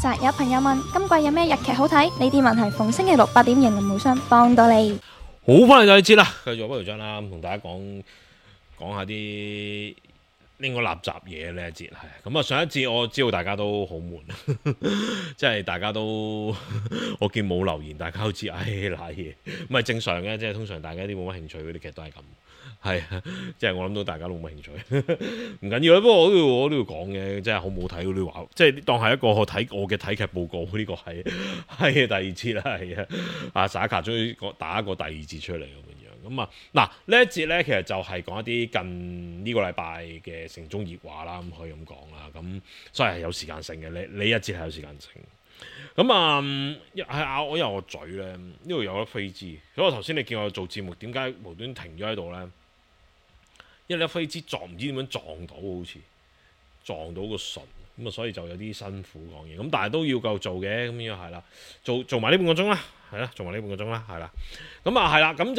實有朋友問今季有咩日劇好睇？呢啲問題逢星期六8點迎林無雙幫到你。 好，翻嚟第二節啦，繼續不如章啦，同大家講下啲應該垃圾嘢呢一節係。咁啊，上一節我知道大家都好悶，即係大家都我見冇留言，大家都知唉瀨嘢，唔係正常嘅，即係通常大家啲冇乜興趣嗰啲劇都係咁。係，即係我諗到大家都冇興趣，唔緊要啦。不過我都要講嘅，即係好唔好睇嗰啲話，即係當係一個我嘅睇劇報告。呢個係第二節啦，係啊。阿薩卡終於打一個第二節出嚟咁樣。咁啊，嗱呢一節咧，其實就係講一啲近呢個禮拜嘅城中熱話啦，咁可以咁講啦。咁所以係有時間性嘅，呢一節係有時間性。咁啊，係咬我個嘴咧，呢度有粒飛枝。所以我頭先你見我做節目，點解無端停咗喺度咧？因為粒飛枝唔知點樣撞到，好似撞到個唇，咁啊，所以就有啲辛苦講嘢。咁但係都要夠做嘅，咁樣係啦，做埋呢半個鐘啦，係啦，做埋呢半個鐘啦，係啦。咁啊係啦，咁就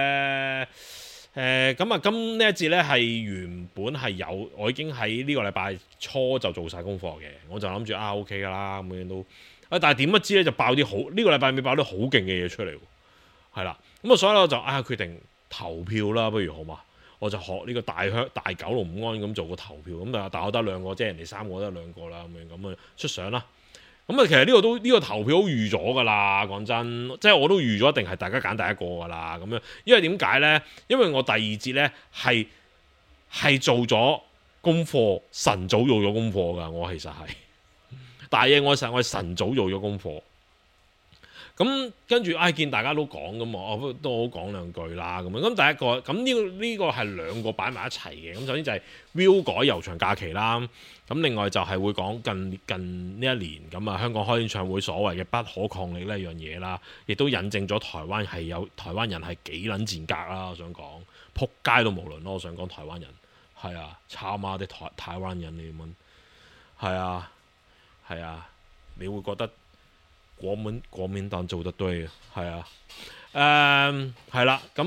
咁啊，今呢一節咧係原本係我已經喺呢個禮拜初就做晒功課嘅，我就諗住OK 噶啦，咁樣都但係點不知咧就爆啲好呢個禮拜尾爆啲好勁嘅嘢出嚟，係啦。咁啊，所以我就決定投票啦，不如好嘛？我就學呢個大九龍五安咁做個投票，咁但我得兩個，即係人哋3個得兩個啦，咁啊出相啦。咁啊，其實呢個投票都預咗㗎啦，講真，即係我都預咗一定係大家揀第一個㗎啦，咁樣。因為點解呢？因為我第二節呢係做咗功課，晨早做咗功課㗎，我其實係大嘢，我係晨早做咗功課。咁跟住見大家都講咁我都好講兩句啦咁樣。咁第一個咁呢個係兩個擺埋一齊嘅。咁首先就係 Will 改悠長假期啦。咁另外就係會講近呢一年咁香港開演唱會所謂嘅不可抗力呢樣嘢啦，亦都引證咗台灣人係幾撚賤格啦。我想講撲街都無論咯。我想講台灣人係啊，差媽的台灣人你問係啊，你會覺得國民黨做得對嘅，係啊，係啦，咁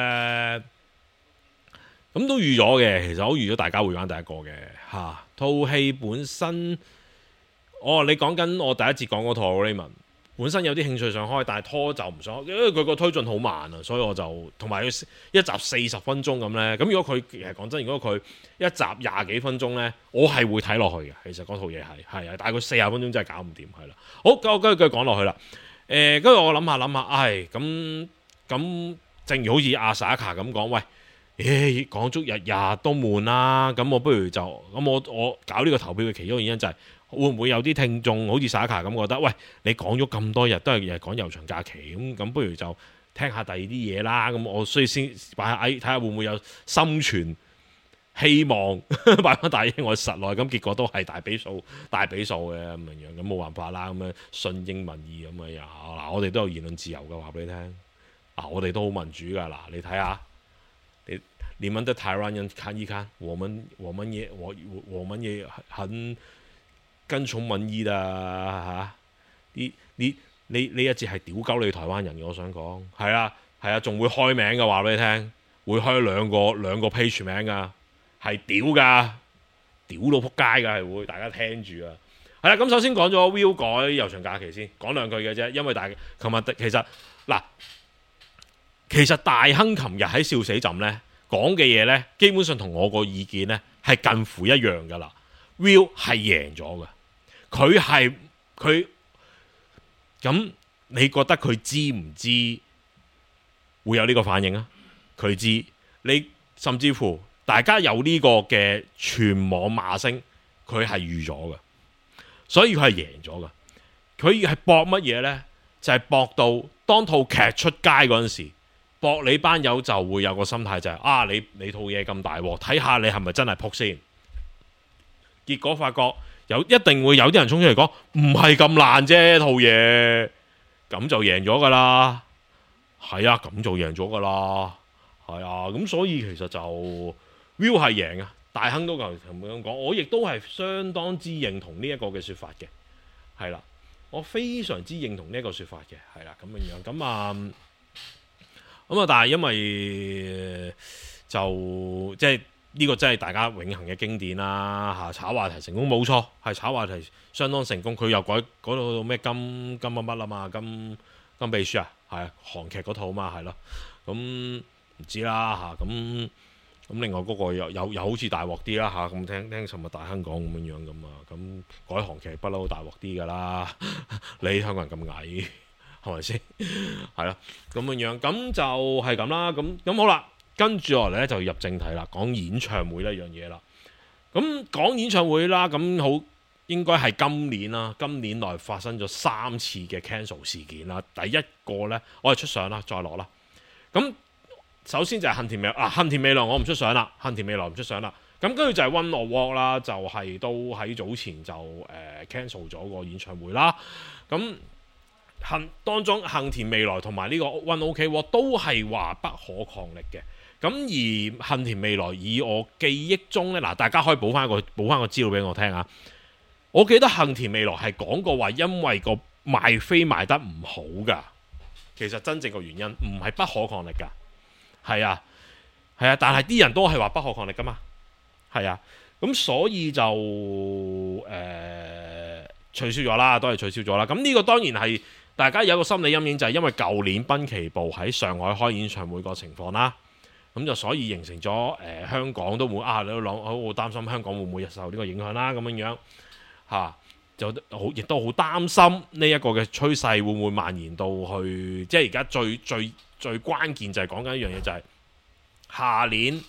都預咗嘅，其實我預咗大家會揀第一個嘅嚇。套戲本身，你講緊我第一節講嗰套 Raymond 本身有啲興趣想開，但係拖就唔想開，因為佢個推進好慢啊，所以我就同埋佢一集40分鐘咁呢。咁如果佢其實講真，如果佢一集20幾分鐘呢，我係會睇落去嘅。其實嗰套嘢係啊，但係佢40分鐘真係搞唔掂，係啦。好，我跟住講落去啦。跟住我諗下，咁正如好似阿 Saka 咁講，喂，講足日都悶啦。咁我不如就咁我搞呢個投票嘅其中原因就係。會唔會有啲聽眾好似 Saka 咁覺得，喂，你講咗咁多日都係日講悠長假期，咁不如就聽下第二啲嘢啦。咁我所以先擺下睇下會唔會有心存希望擺翻大英我實內，咁結果都係大比數嘅咁樣，咁冇辦法啦。咁樣順應民意咁樣嗱，我哋都有言論自由嘅，話俾你聽。我哋都好民主㗎。嗱，你睇下，你們的台灣人看一看，我們也很跟從民意啦嚇，呢一節係屌鳩你台灣人嘅，我想講係啊，仲會開名嘅，話俾你聽，會開兩個 page 名㗎，係屌㗎，屌到撲街㗎，係會大家聽住啊。係啦，咁首先講咗 Will 改悠長假期先，講兩句嘅啫，因為琴日其實大亨琴日喺笑死朕呢講嘅嘢呢，基本上同我個意見呢係近乎一樣㗎啦。Will 係贏咗㗎。佢咁，你覺得佢知唔知會有呢個反應啊？佢知，你甚至乎大家有呢個嘅全網罵聲，佢係預咗嘅，所以佢係贏咗嘅。佢係搏乜嘢呢？就係搏到當套劇出街嗰陣時，搏你班友就會有個心態就係你套嘢咁大鑊，睇下你係咪真係撲先。結果發覺一定會有啲人衝出嚟講唔係咁爛啫，套嘢咁就贏咗噶啦，係啊，咁就贏咗噶啦，係啊，咁所以其實就 Will 係贏啊，大亨都咁講，我亦都係相當之認同呢一個嘅說法嘅，係啦，我非常之認同呢一個說法嘅，係啦，咁樣咁但係因為就即係呢個真係大家永恆嘅經典啦嚇，炒話題成功冇錯，係炒話題相當成功。佢又改到咩金乜乜啊嘛，金秘書啊，係韓劇嗰套啊嘛，係咯。咁唔知啦嚇，咁另外嗰個又好似大鑊啲啦嚇，咁聽尋日大香港咁樣咁啊，咁改韓劇不嬲大鑊啲㗎啦，你香港人咁矮係咪先？係咯，咁樣咁就係咁啦，咁好啦。跟住落嚟咧就入正題啦，講演唱會呢樣嘢啦。咁講演唱會啦，咁好應該係今年啦，今年內發生咗3次嘅 cancel 事件啦。第一個呢，我係出相啦，再落啦。咁首先就係幸田未來我唔出相啦，幸田未來唔出相啦。咁跟住就係 One Ok Rock 啦，就係都喺早前就cancel 咗個演唱會啦。咁當中幸田未來同埋呢個 One Ok Rock 都係話不可抗力嘅。咁而幸田未來以我記憶中呢，嗱，大家可以補翻個資料俾我聽啊！我記得幸田未來係講過話，因為個賣飛賣得唔好噶，其實真正個原因唔係不可抗力噶，係啊，但係啲人都係話不可抗力噶嘛，係啊，咁所以就取消咗啦，都係取消咗啦。咁呢個當然係大家有一個心理陰影，就係因為舊年濱崎步喺上海開演唱會個情況啦。咁就所以形成咗香港都會你都諗好擔心香港會唔會受呢個影響啦，咁樣就亦都好擔心呢一個嘅趨勢會唔會蔓延到去，即係而家最關鍵就係講緊一樣嘢，就係下年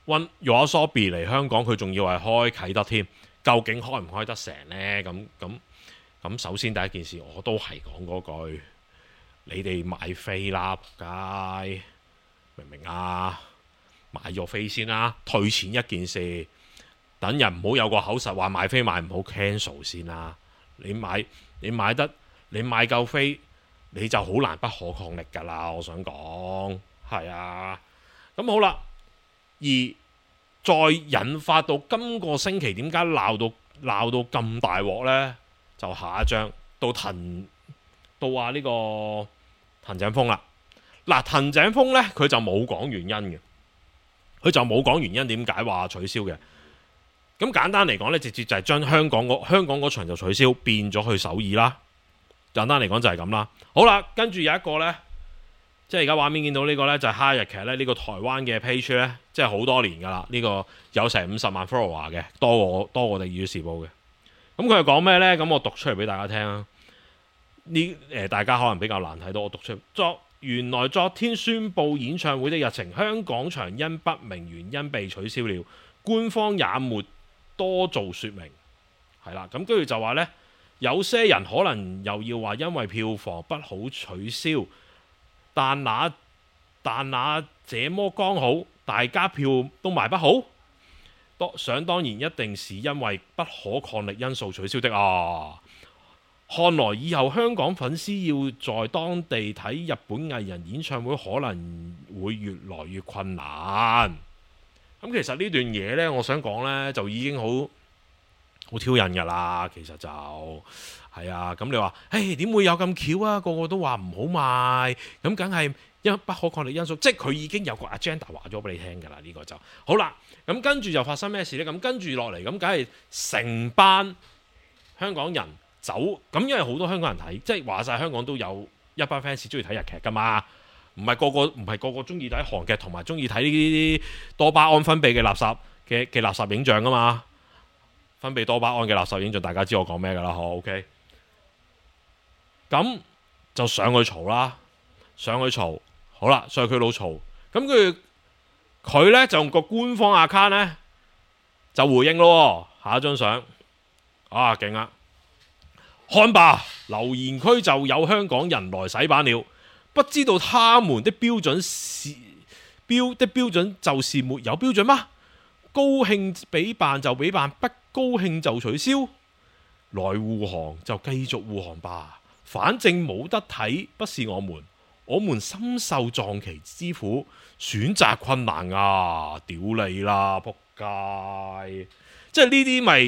YOASOBI嚟香港，佢仲要係開啟德添，究竟開唔開得成呢？咁首先第一件事我都係講嗰句，你哋買飛啦，仆街！明唔明啊？買咗飛先啦，退錢一件事，等人唔好有個口實話買飛買唔好 cancel 先啦。你買夠飛，你就好難不可抗力㗎啦。我想講係啊，咁好啦。而再引發到今個星期點解鬧到咁大鑊呢？就下一章到話呢個藤井風啦。嗱，藤井風呢，佢就冇講原因嘅，佢就冇講原因點解話取消嘅。咁簡單嚟講呢，直接就係將香港嗰場就取消，變咗去首爾啦。簡單嚟講就係咁啦。好啦，跟住有一個呢，即係而家畫面見到呢個呢，就係哈日劇呢。呢個台灣嘅 page 呢，即係好多年噶啦，呢個有成50萬 follower 嘅，多過我哋《粵語時報》嘅。咁佢係講咩呢？咁我讀出嚟俾大家聽啊。大家可能比較難睇到，我讀出嚟。原來昨天宣布演唱會的日程，香港場因不明原因被取消了，官方也沒多做說明。係啦，咁跟住就話呢，有些人可能又要話因為票房不好取消，但那這麼剛好，大家票都賣不好，想當然一定是因為不可抗力因素取消的啊！看來以後香港粉絲要在當地睇日本藝人演唱會，可能會越來越困難。咁其實呢段嘢呢，我想講呢，就已經好挑釁㗎啦。其實就係啊，咁你話，點會有咁巧啊？個個都話唔好賣，咁梗係因不可抗力因素，即係佢已經有個 agenda 話咗俾你聽㗎啦。呢個就好啦。咁跟住就發生咩事呢？咁跟住落嚟，咁梗係成班香港人走，咁因為好多香港人睇，即係話晒香港都有一班 fans 中意睇日劇噶嘛，唔係個個中意睇韓劇同埋中意睇呢啲多巴胺分泌嘅垃圾影像噶嘛，分泌多巴胺嘅垃圾影像，大家知我講咩噶啦？OK， 咁就上去嘈啦，好啦，上去佢老嘈，咁佢呢就用個官方 account 呢就回應咯，下一張相啊，勁啊！看吧，留言區就有香港人來洗版了，不知道他們的標準就是沒有標準嗎？高興比辦就比辦，不高興就取消。來護航就繼續護航吧，反正冇得睇，不是我們深受撞期之苦，選擇困難啊！屌你啦，仆街！即係呢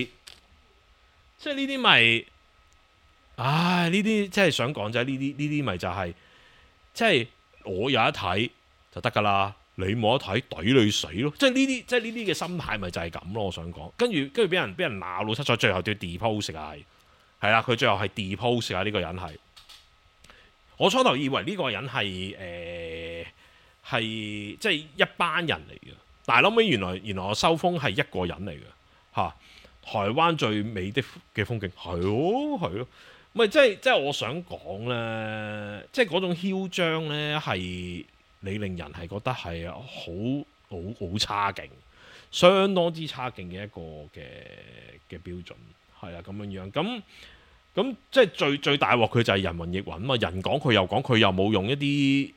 啲咪。唉，呢啲即係想講就係呢啲咪就係，即係我有得睇就得噶啦， 你冇得睇，抵你死咯！即係呢啲嘅心態咪就係咁咯。我想講，跟住俾人鬧到七彩，最後都要 depost 啊，係啦，佢最後係 depost 啊，呢個人係。我初頭以為呢個人係即係一班人嚟嘅，但係諗尾原來我收風係一個人嚟嘅嚇。台灣最美的嘅風景係咯，咪即係我想講咧，即係嗰種囂張咧係你令人係覺得係好差勁，相當之差勁嘅一個嘅標準係啊，咁樣咁即係最大鑊佢就係人云亦云嘛，人講佢又講，佢又冇用一啲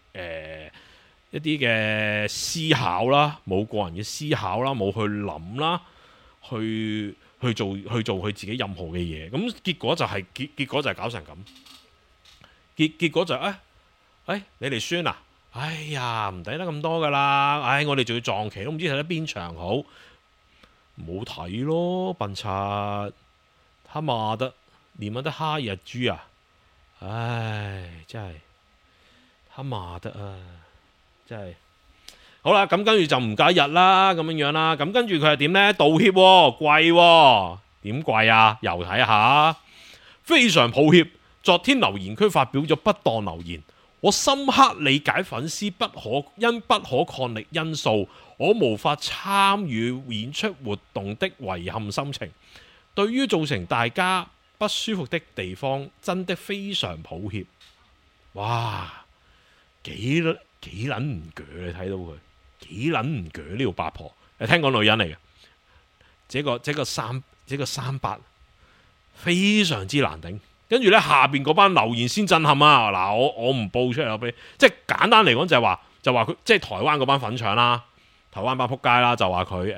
嘅思考啦，冇個人嘅思考啦，冇去諗啦，去做佢自己任何嘅嘢，咁結果就係搞成咁，結果就你哋輸啊，哎呀唔抵得咁多噶啦，我哋仲要撞期都唔知睇得邊場好，冇睇咯，笨柒，他媽的！你們的哈日豬啊！唉，真係他媽的啊！真係好啦，咁跟住就唔計日啦，咁樣啦。咁跟住佢係點呢？道歉喎，跪喎，點跪啊？又睇下，非常抱歉，昨天留言區發表咗不當留言，我深刻理解粉絲因不可抗力因素，我無法參與演出活動的遺憾心情，對於造成大家不舒服的地方，真的非常抱歉。哇，幾撚唔鋸，你睇到佢幾撚唔鋸呢條八婆？你聽講女人嚟嘅，這個三八非常之難頂。跟住呢，下邊嗰班留言先震撼啊！嗱，我唔報出嚟，我俾即係簡單嚟講就係話佢即係台灣嗰班粉腸啦，台灣班撲街啦，就話佢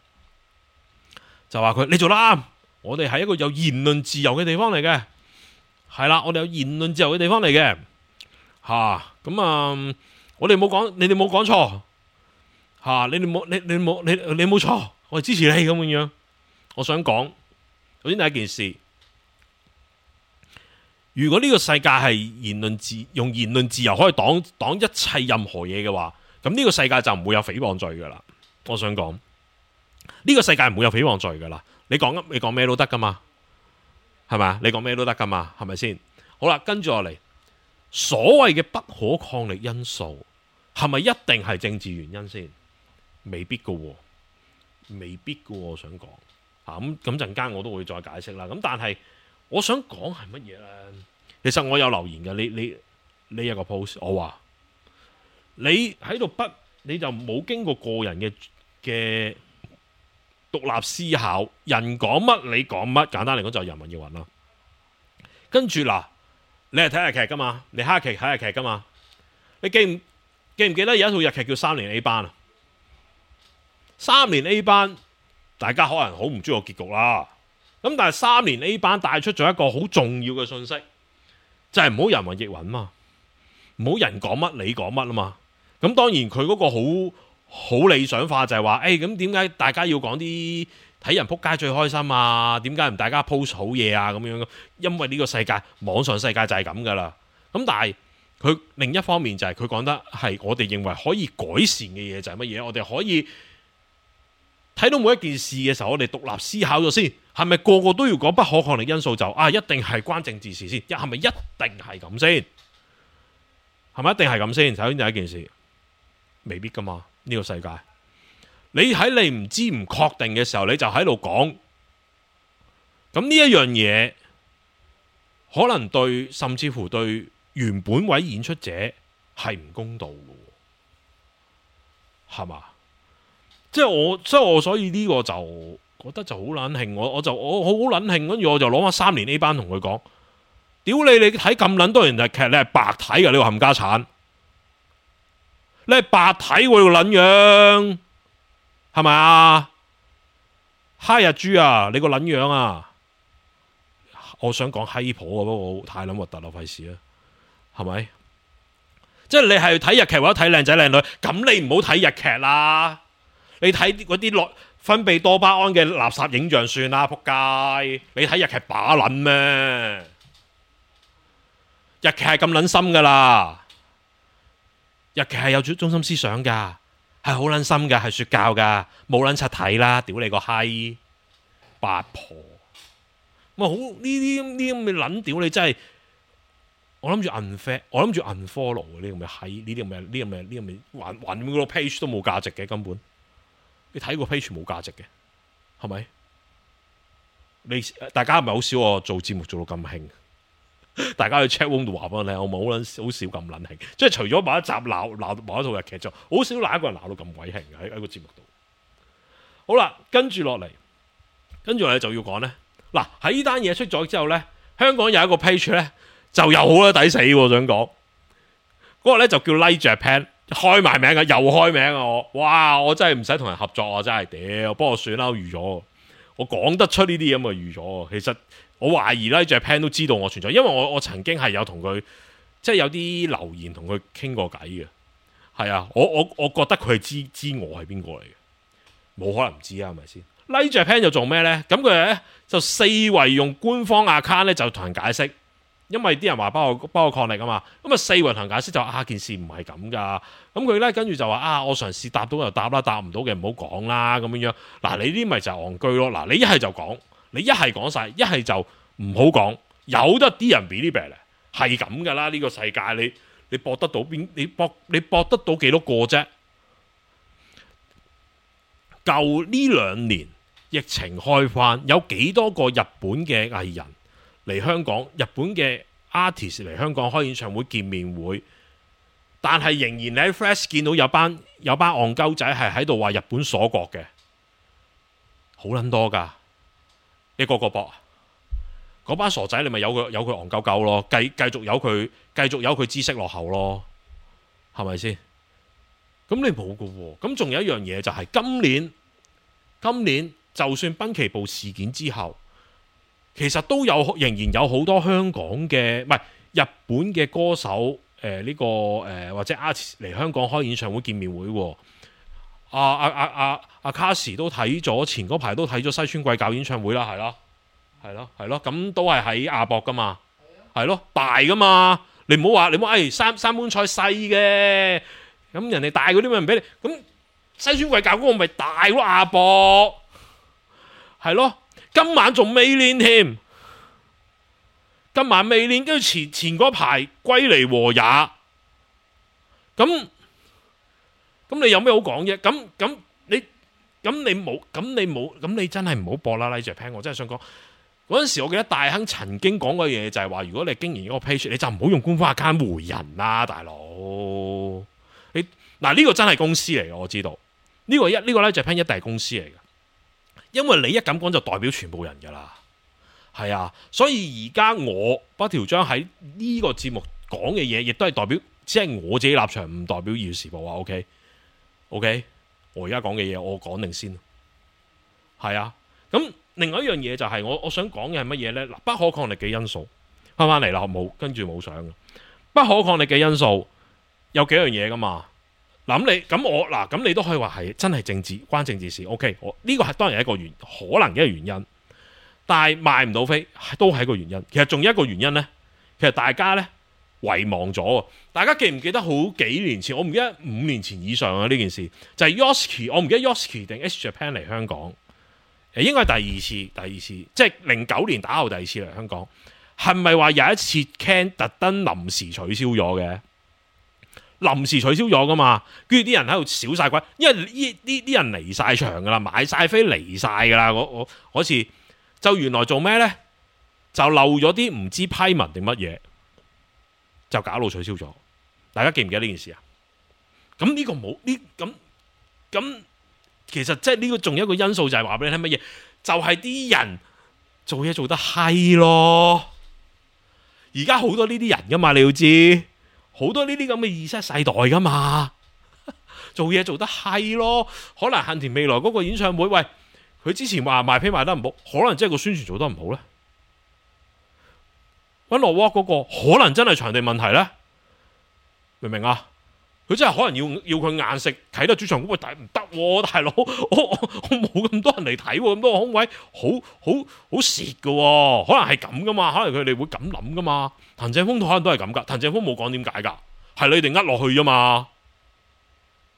你做得啱。我哋係一個有言論自由嘅地方嚟嘅，係啦，我哋有言論自由嘅地方嚟嘅，咁我哋冇講，你哋冇講錯，你冇錯，我哋支持你咁樣。我想講，首先第一件事，如果呢個世界係用言論自由可以擋一切任何嘢嘅話，咁呢個世界就唔會有誹謗罪噶啦。我想講，呢個世界唔會有誹謗罪噶啦。你講咩都得噶嘛，係咪啊？你講咩都得噶嘛，係咪先？好啦，跟住落嚟，所謂嘅不可抗力因素係咪一定係政治原因先？未必噶喎，未必噶喎。我想講咁陣間我都會再解釋啦。咁但係我想講係乜嘢咧？其實我有留言嘅，你有個 post， 我話你喺度你就冇經過個人嘅獨立思考，人講乜你講乜，簡單嚟講就係人云亦云啦。跟住嗱，你係睇日劇噶嘛？你蝦劇睇日劇噶嘛？你記唔記得有一套日劇叫3年 A 班啊？3年 A 班，大家可能好唔中意個結局啦。咁但係3年 A 班帶出咗一個好重要嘅信息，就係唔好人云亦云嘛，唔好人講乜你講乜啊嘛。咁當然佢嗰個好理想化就係話，咁點解大家要講啲睇人撲街最開心啊？點解唔大家 post 好嘢啊？咁樣，因為呢個世界網上世界就係咁噶啦。咁但係佢另一方面就係佢講得係我哋認為可以改善嘅嘢就係乜嘢？我哋可以睇到每一件事嘅時候，我哋獨立思考咗先，係咪個個都要講不可抗力因素就一定係關政治事先？係咪一定係咁先？係咪一定係咁先？首先第一件事，未必噶嘛。呢個世界，你喺你唔知唔確定嘅時候，你就喺度講，咁呢一樣嘢，可能甚至乎對原本位演出者係唔公道嘅，係嘛？即係我所以呢個就覺得就好撚興，我好撚興，跟住我就攞翻3年 A 班同佢講，屌你睇咁撚多人日劇，你係白睇嘅，你話冚家鏟。你係白睇喎，個撚樣係咪啊？哈日豬啊，你個撚樣啊！我想講閪婆啊，不過太撚核突啦，費事啊，係咪？即係你係睇日劇或者睇靚仔靚女，咁你唔好睇日劇啦，你睇嗰啲分泌多巴胺嘅垃圾影像算啦，仆街！你睇日劇把撚咩？日劇係咁撚深噶啦。日劇係有中心思想噶， 係好撚深㗎，係説教㗎，冇撚柒睇啦，屌你個閪八婆！咁好呢啲咁嘅撚屌你真係，我諗住 unfollow，我諗住 unfollow 呢啲咁嘅閪，呢啲咁嘅還個 page 都冇價值嘅根本，你睇個 page 冇價值嘅，係咪？大家係咪好少我做節目做到咁興？大家去 chat room 度話俾我聽，我冇好少咁撚興，即係除咗某一集鬧某一套日劇就好少鬧一個人鬧到咁鬼興喺個節目度。好啦，跟住落嚟就要講咧。嗱，喺呢單嘢出咗之後咧，香港有一個 page 咧就又好啦，抵死喎！想講嗰個咧就叫 Like Japan， 開埋名㗎，又開名啊！我真係唔使同人合作啊！真係屌，不過算啦，預咗，我講得出呢啲咁啊，預咗。其實我懷疑 Like Japan 都知道我存在，因為我曾經係有同佢即係有啲留言同佢傾過偈嘅。係啊，我覺得佢係知我係邊個嚟嘅，冇可能唔知啊，係咪先？Like Japan 就做咩咧？咁佢咧就四圍用官方 account 咧就同人解釋，因為啲人話包我抗力啊嘛。咁啊四圍同人解釋就件事唔係咁噶。咁佢咧跟住就話我嘗試答到就答啦，答唔到嘅唔好講啦咁樣樣。嗱，你呢啲咪就係戇居咯。嗱，你一係就講，你一係講晒，一係就唔好講。有得啲人 believe 咧，係咁噶啦。呢個世界你搏得到邊？你搏得到幾多個啫？舊呢2年疫情開翻，有幾多個日本嘅藝人嚟香港？日本嘅 artist 嚟香港開演唱會、見面會，但係仍然你喺 Flash 見到有班戇鳩仔係喺度話日本鎖國嘅，好撚多噶。你個搏啊？嗰班傻仔你咪有佢戇鳩鳩咯，繼續有佢知識落後咯，係咪先？咁你冇噶喎。咁仲有一樣嘢就係今年就算濱崎步事件之後，其實都仍然有好多香港嘅唔係日本嘅歌手或者 artist 嚟香港開演唱會見面會喎。阿卡士都睇咗，前嗰排都睇咗西村貴教演唱會啦，係咯，咁都係喺亞博噶嘛，係咯，大噶嘛，你唔好話三盤菜細嘅，咁人哋大嗰啲咪唔俾你，咁西村貴教嗰個咪大咯，亞博係咯，今晚仲未練添，今晚未練，跟住前嗰排歸嚟和也，咁你有咩好講啫？咁你真係唔好播啦，Like Japan，我真係想講。嗰陣時，我記得大亨曾經講過嘢，就係話：如果你經營一個 page，你就唔好用官方 account 回人啦，大佬。呢個真係公司嚟嘅，我知道。呢個 Like Japan 一定係公司嚟嘅，因為你一咁講就代表全部人㗎啦。係啊，所以而家我北條章喺呢個節目講嘅嘢，亦都係代表，只係我自己立場，唔代表《要時報》啊。OK，我而家講嘅嘢，我講定先。係啊，咁。另外一樣嘢就係我想講嘅係乜嘢呢？嗱，不可抗力嘅因素翻嚟啦，跟住冇相嘅不可抗力嘅因素有幾樣嘢噶嘛？咁你都可以話係真係關政治事。OK， 呢個係當然係可能嘅原因，但係賣唔到飛都係一個原因。其實仲有一個原因呢，其實大家呢遺忘咗。大家記唔記得好幾年前？我唔記得5年前以上啊呢件事，就係 Yoshiki， 我唔記得 Yoshiki 定 X Japan 嚟香港。應該係第二次，即係09年打後第二次嚟香港，係咪話有一次 Can 特登臨時取消咗嘅？臨時取消咗噶嘛？跟住啲人喺度少晒鬼，因為呢啲人離晒場噶啦，買晒飛離晒噶啦。嗰次就原來做咩呢？就漏咗啲唔知批文定乜嘢，就搞到取消咗。大家記唔記得呢件事啊？咁呢個冇咁。其實即係呢個仲有一個因素就係話俾你聽乜嘢，就係啲人做嘢做得閪咯。而家好多呢啲人噶嘛，你要知好多呢啲咁嘅Z世代噶嘛，做嘢做得閪咯。可能幸田未來嗰個演唱會，喂，佢之前話賣飛賣得唔好，可能真係個宣傳做得唔好呢。One Ok Rock 嗰個可能真係場地問題呢，明唔明啊？佢真係可能要佢硬食啟德主場，喂，但係唔得，大佬，我冇咁多人嚟睇，咁多個空位，好蝕噶，可能係咁噶嘛，可能佢哋會咁諗噶嘛。藤井風可能都係咁噶，藤井風冇講點解噶，係你哋呃落去啫嘛。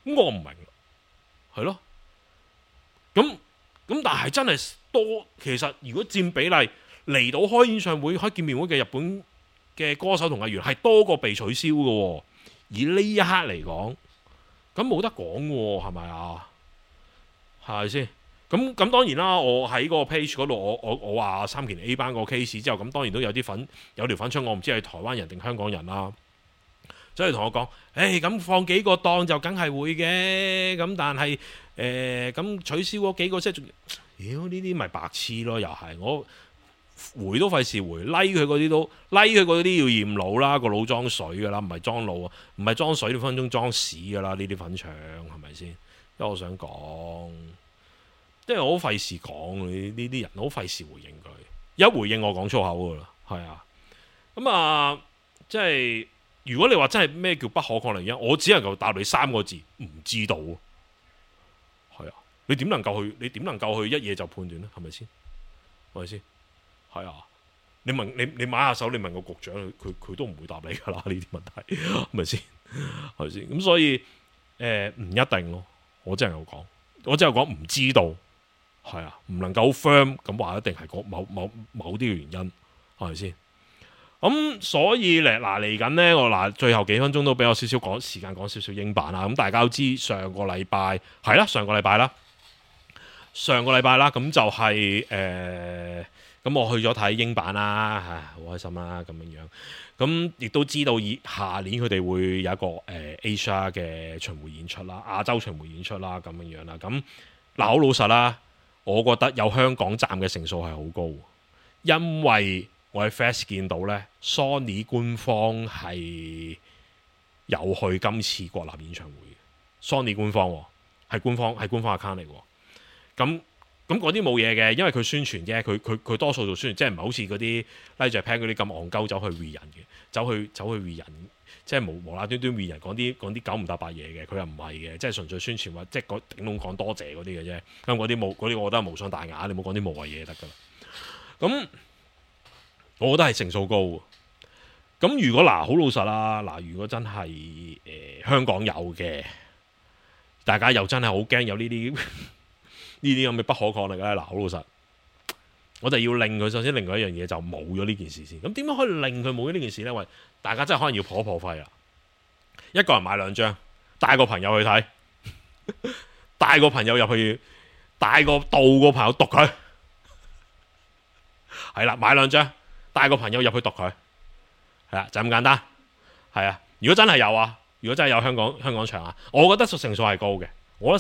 咁我唔明，係咯。咁但係真係多，其實如果佔比例嚟到開演唱會、開見面會嘅日本嘅歌手同藝員係多過被取消嘅喎。以呢一刻嚟講，咁冇得講喎，係咪啊？係咪先？咁當然啦，我喺個 page 嗰度，我話三田 A 班個 case 之後，咁當然都有條粉出，我唔知係台灣人定香港人啦。所以同我講，咁放幾個檔就梗係會嘅，咁但係咁取消嗰幾個即係，妖呢啲咪白痴咯，又係我回都費事回，拉佢嗰啲都拉佢嗰啲要驗腦啦，個腦裝水噶啦，唔係裝腦啊，唔係裝水，分分鐘裝屎噶啦，呢啲粉腸係咪先？因為我想講，即係我好費事講呢啲人，好費事回應佢，一回應我講粗口噶啦，係啊，咁啊，即係。如果你話真係咩叫不可抗力因，我只能夠答你3個字，唔知道。係啊，你點能夠去一夜就判斷呢？係咪先？係咪先？係啊，你買下手，你問個局長，佢都唔會答你噶啦，呢啲問題係咪先？係咪先？咁所以唔一定咯。我真係有講，我真係講唔知道。係啊，唔能夠 firm 咁話一定係某啲嘅原因，係咪先？咁所以嚟緊呢，我最後幾分鐘都俾我少少時間講少少英版啦。咁大家都知上個禮拜啦，上個禮拜啦，咁就係咁我去咗睇英版啦，好開心啦咁樣。咁亦都知道下年佢哋會有一個Asia 嘅巡迴演出啦，亞洲巡迴演出啦咁樣啦。咁好老實啦，我覺得有香港站嘅成數係好高，因為我喺 Fest 見到呢 Sony 官方係有去今次國立演唱會 Sony 官方係官方 account 嚟喎。咁嗰啲冇嘢嘅，因為佢宣傳啫，佢多數做宣傳，即係唔係好似嗰啲 Like Japan 嗰啲咁戇鳩走去 re 人嘅，走去 re 人，即係無啦端 re 人講啲九唔搭八嘢嘅，佢又唔係嘅，即係純粹宣傳或即係頂籠講多謝嗰啲嘅啫。咁嗰啲我覺得係無傷大雅，你冇講啲無謂嘢得㗎啦。咁我覺得係成數高。咁如果好老實啦，如果真係香港有嘅，大家又真係好驚有呢啲咁嘅不可抗力咧。好老實，我就要令佢首先另外一樣嘢就冇咗呢件事先。咁點樣可以令佢冇咗呢件事呢？喂，大家真係可能要破費啦。一個人買2張，帶個朋友去睇，帶個朋友入去，帶個導個朋友讀佢，係啦，買2張。帶個朋友入去讀佢，係啊，就咁簡單，係啊。如果真係有啊，如果真係有香港場啊，我覺得成數係高嘅，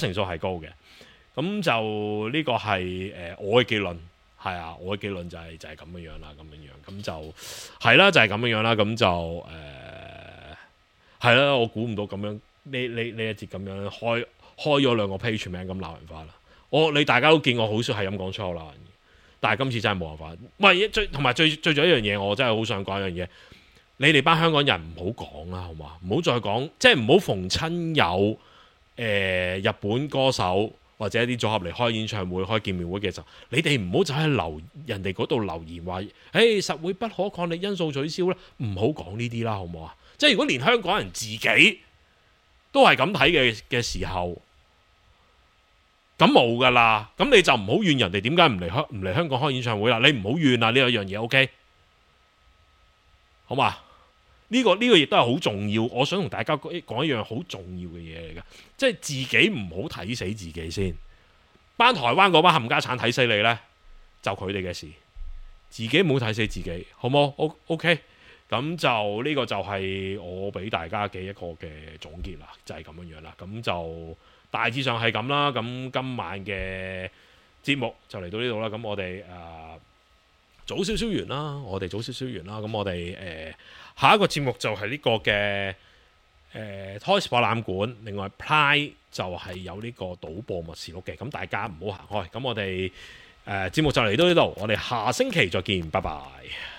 咁就呢個係我嘅結論，係啊，我嘅結論就係咁樣啦，咁就係啦，就係咁樣啦，咁就係啦，我估唔到咁樣呢一節咁樣開咗2個 page 名咁鬧人化啦。你大家都見我好少係咁講粗口鬧人。但係今次真係冇辦法，唔係同埋最重要一樣嘢，我真係好想講一樣嘢，你哋班香港人唔好講啦，好嘛？唔好再講，即係唔好逢親有日本歌手或者一啲組合嚟開演唱會、開見面會嘅時候，你哋唔好就喺人哋嗰度留言話，實會不可抗力因素取消啦，唔好講呢啲啦，好唔好啊？即係如果連香港人自己都係咁睇嘅時候。咁冇噶啦，咁你就唔好怨人哋點解唔嚟香港開演唱會啦，你唔好怨啊呢樣嘢 ，OK， 好嘛？呢個亦都係好重要，我想同大家講一樣好重要嘅嘢嚟噶，即係自己唔好睇死自己先。班台灣嗰班冚家產睇死你呢，就佢哋嘅事，自己唔好睇死自己，好冇 ？OK， 咁就呢個就係我俾大家嘅一個嘅總結啦，就係咁樣啦，咁就。大致上係咁啦，咁今晚嘅節目就嚟到呢度啦。咁我哋早少少完啦，咁我哋下一個節目就係呢個嘅Toys 博覽館，另外 Pride 就係有呢個賭博默示錄嘅，咁大家唔好行開。咁我哋節目就嚟到呢度，我哋下星期再見，拜拜。